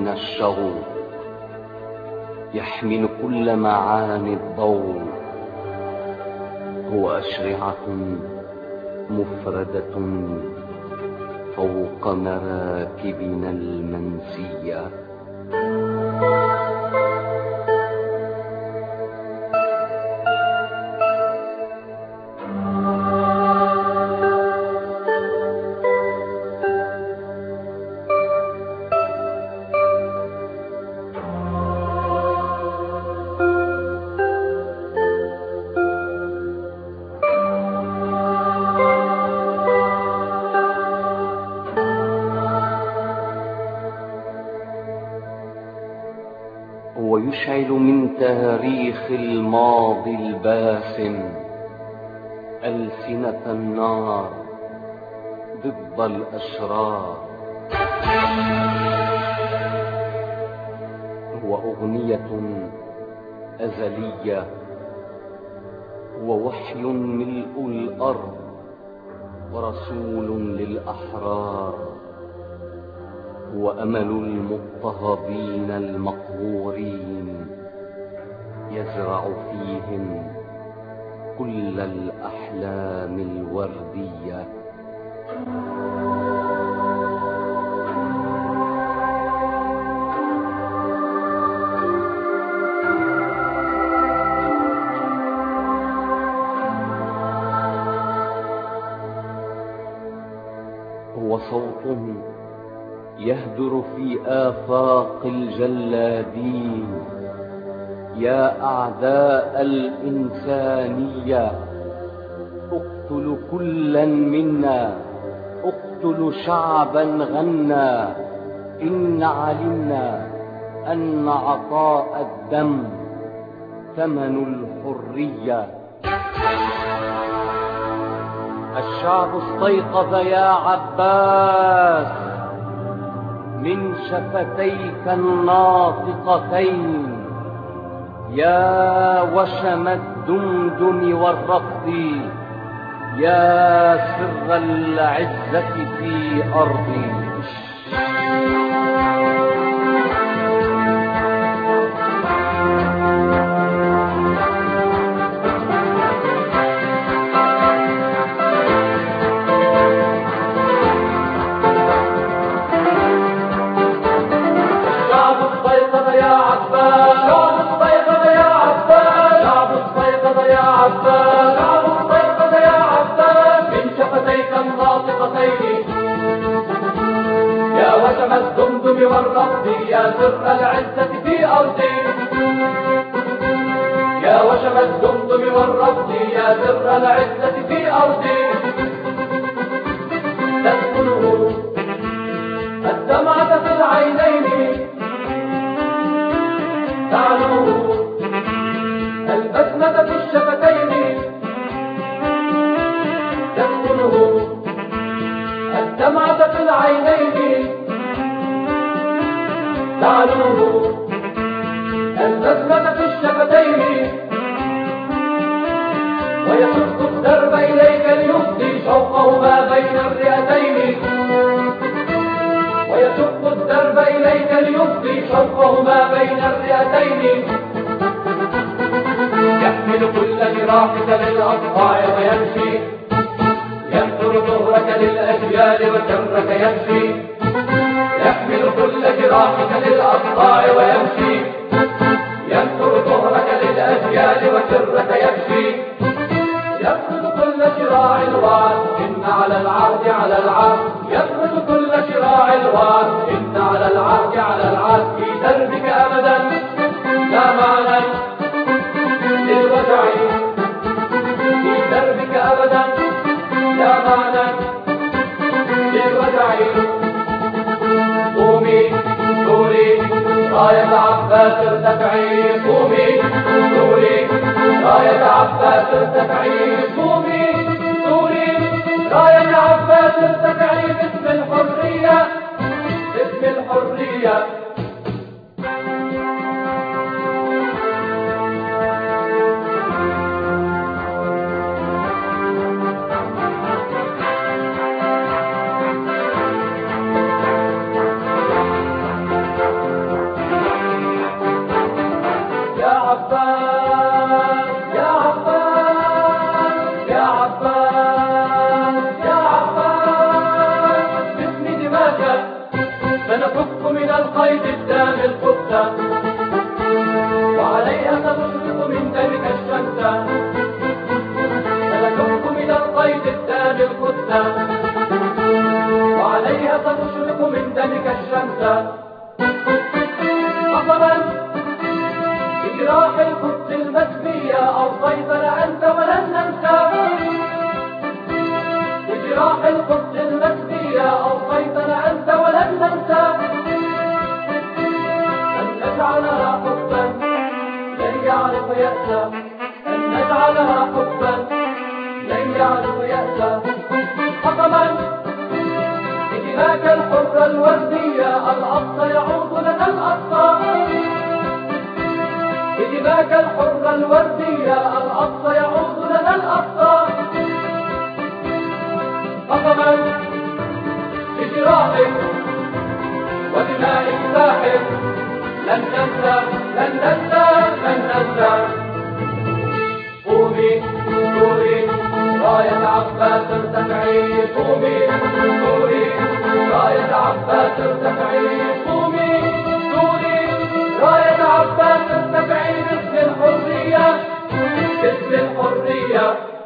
الشوق يحمل كل معاني الضوء. هو أشرعة مفردة فوق مراكبنا المنسية. ويشعل من تاريخ الماضي الباسم ألسنة النار ضد الأشرار. هو أغنية أزلية، هو وحي ملء الأرض ورسول للأحرار. هو أمل المضطهدين المقهورين يزرع فيهم كل الأحلام الوردية. هو صوت يهدر في آفاق الجلادين. يا أعداء الإنسانية، اقتلوا كلا منا، اقتلوا شعبا غنى. إن علمنا أن عطاء الدم ثمن الحرية. الشعب استيقظ يا عباس من شفتيك الناطقتين. يا وشم الدمدم والرقص، يا سر العزة في أرضي. يا وشم الدمدم والرقص، يا سر العزة في أرضي. يا وشم الدمدم والرقص، يا سر العزة في أرضي. تسكنه الدمعة في العينين، تعلوه البسمة في الشفتين. تسكنه الدمعة في العينين، تعلوه البسمة في الشفتين. ويشق الدرب إليك ليفضي شوقه ما بين الرئتين. ويشق الدرب إليك ليفضي شوقه ما بين الرئتين. يحمل كل جراحك للأقطاع ويمشي، ينثر ظهرك للأجيال وكرك يمشي. يحمل كل جراحك للأقطاع ويمشي، ينثر ظهرك للأجيال وكرك يمشي. يفرد كل شراع الوعد، إن على العهد على العهد. يفرد كل شراع الوعد، إن على العهد على العهد. في دربك أبدا لا معنى للوجع، في دربك أبدا لا معنى للوجع. قومي ثوري راية عباس ارتفعي. قومي ثوري راية عباس ارتفعي. قومي ثوري راية عباس ارتفعي. باسم الحرية، باسم الحرية. القيد الدام القدة، وعليها ستشرق من دمك الشمس. سلكوك من القيد الدام القدة، وعليها ستشرق من دمك الشمس. قصبا بجراح القدس المسبية أرضيتنا أنت ولن ننسى. بجراح القدس المسبية أرضيتنا أنت ولن ننسى. أن نجعلها حبا لن يعرف يأسا، أن نجعلها حبا لن يعرف يأسا. حطما بدماك الحرة الوردية الأقصى يعود لنا الأقصى. بدماك الحرة الوردية الأقصى يعود لنا الأقصى. حطما بجراحك ودماء الساحل لن ننسى لن ننسى لن ننسى. قومي ثوري راية عباس ارتفعي، قومي ثوري راية عباس ارتفعي، قومي ثوري راية عباس ارتفعي باسم الحرية، باسم الحرية.